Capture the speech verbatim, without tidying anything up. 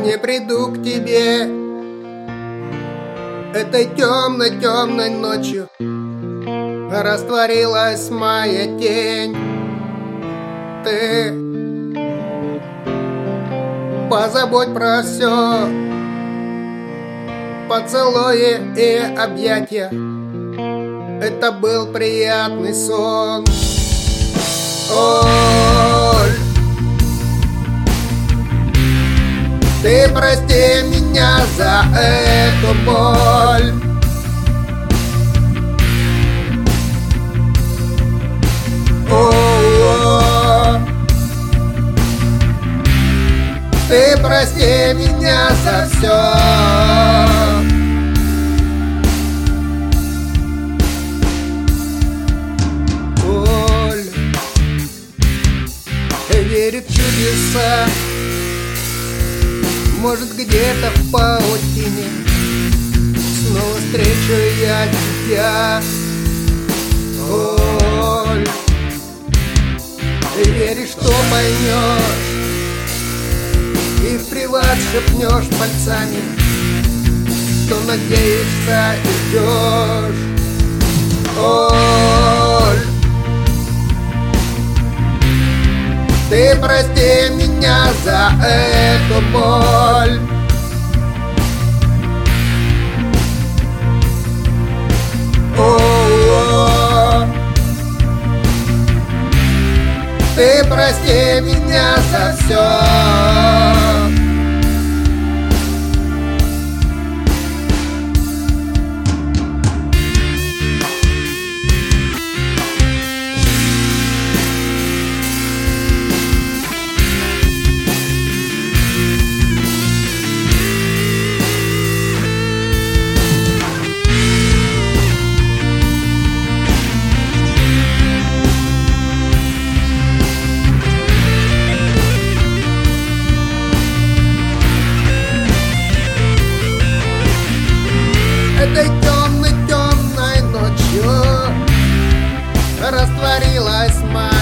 не приду к тебе этой темной-темной ночью. Растворилась моя тень. Ты позабудь про все, поцелуи и объятия. Это был приятный сон. Оль, ты прости меня за эту боль. О-о-о. Ты прости меня за все. Оль, верит в чудеса. Может, где-то в паутине снова встречу я тебя. Оль, веришь, что поймешь и в приват шепнешь пальцами, что надеешься и ждешь. Оль, ты прости меня за эту боль. О-о-о. Ты прости меня за все. Этой темной-темной ночью растворилась моя